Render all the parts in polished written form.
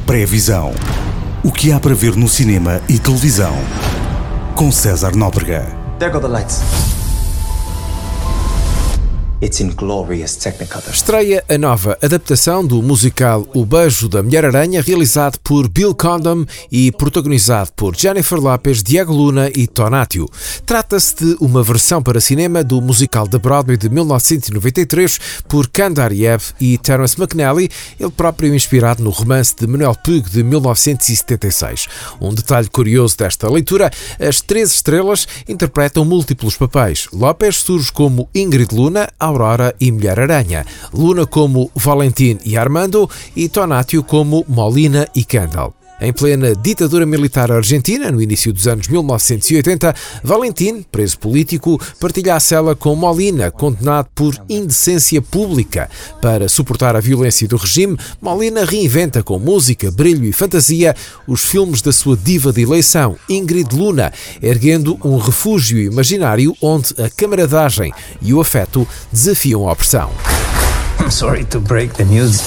Pré-visão. O que há para ver no cinema e televisão. Com César Nóbrega. There go the lights. It's in glorious Technicolor. Estreia a nova adaptação do musical O Beijo da Mulher-Aranha, realizado por Bill Condon e protagonizado por Jennifer Lopez, Diego Luna e Tonatiuh. Trata-se de uma versão para cinema do musical da Broadway de 1993 por Kandariyev e Terence McNally, ele próprio inspirado no romance de Manuel Puig de 1976. Um detalhe curioso desta leitura: as 3 estrelas interpretam múltiplos papéis. Lopez surge como Ingrid Luna, Aurora e Mulher-Aranha, Luna como Valentin e Armando e Tonatiuh como Molina e Kendall. Em plena ditadura militar argentina, no início dos anos 1980, Valentin, preso político, partilha a cela com Molina, condenado por indecência pública. Para suportar a violência do regime, Molina reinventa com música, brilho e fantasia os filmes da sua diva de eleição, Ingrid Luna, erguendo um refúgio imaginário onde a camaradagem e o afeto desafiam a opressão. I'm sorry to break the news.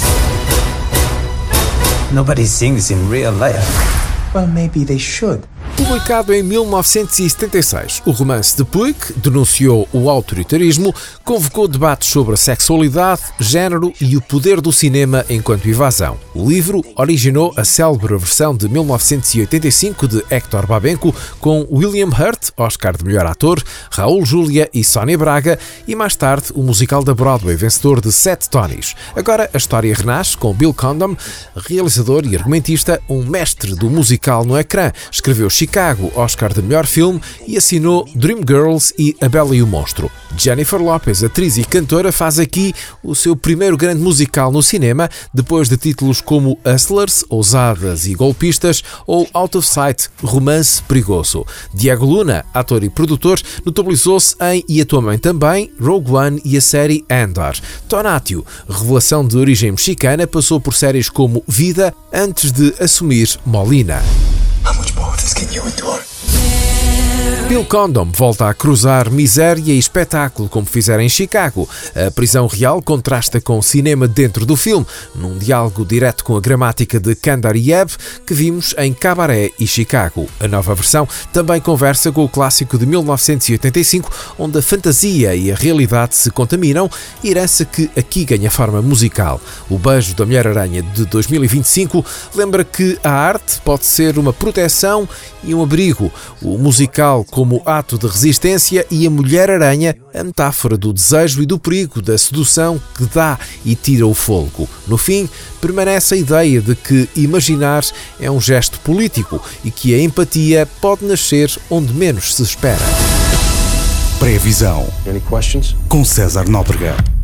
Nobody sings in real life. Well, maybe they should. Publicado em 1976, o romance de Puig denunciou o autoritarismo, convocou debates sobre a sexualidade, género e o poder do cinema enquanto invasão. O livro originou a célebre versão de 1985 de Héctor Babenco, com William Hurt, Oscar de melhor ator, Raul Julia e Sónia Braga, e mais tarde o musical da Broadway, vencedor de 7 Tonys. Agora a história renasce com Bill Condon, realizador e argumentista, um mestre do musical no ecrã. Escreveu Chicago, Oscar de melhor filme, e assinou Dreamgirls e A Bela e o Monstro. Jennifer Lopez, atriz e cantora, faz aqui o seu primeiro grande musical no cinema, depois de títulos como Hustlers, Ousadas e Golpistas, ou Out of Sight, Romance Perigoso. Diego Luna, ator e produtor, notabilizou-se em E a Tua Mãe Também, Rogue One e a série Andor. Tonatiuh, revelação de origem mexicana, passou por séries como Vida antes de assumir Molina. How much more of this can you endure? Bill Condon volta a cruzar miséria e espetáculo, como fizeram em Chicago. A prisão real contrasta com o cinema dentro do filme, num diálogo direto com a gramática de Kandariyev que vimos em Cabaré e Chicago. A nova versão também conversa com o clássico de 1985, onde a fantasia e a realidade se contaminam, herança que aqui ganha forma musical. O Beijo da Mulher-Aranha de 2025 lembra que a arte pode ser uma proteção e um abrigo. O musical como ato de resistência e a Mulher-Aranha, a metáfora do desejo e do perigo, da sedução que dá e tira o fôlego. No fim, permanece a ideia de que imaginar é um gesto político e que a empatia pode nascer onde menos se espera. Pré-visão. Any questions? Com César Nóbrega.